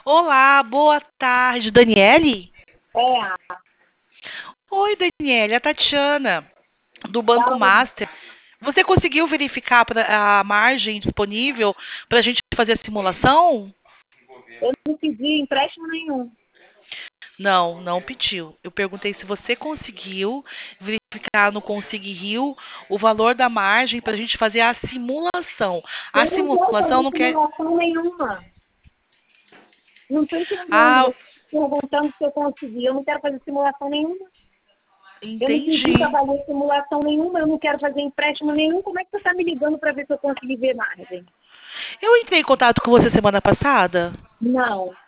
Olá, boa tarde, Daniele? É, Oi, Daniele, a Tatiana, do Banco então, Master. Você conseguiu verificar a margem disponível para a gente fazer a simulação? eu não pedi empréstimo nenhum. Não, não pediu. Eu perguntei se você conseguiu verificar no Consig Rio o valor da margem para a gente fazer a simulação. A Eu não quero simulação fazer não quer. simulação nenhuma. Não estou entendendo. Ah, Eu estou perguntando se eu consegui. Eu não quero fazer simulação nenhuma. Eu não pedi para entendi. fazer simulação nenhuma. Eu não quero fazer empréstimo nenhum. Como é que você está me ligando para ver se eu consegui ver margem? Eu entrei em contato com você semana passada. Não.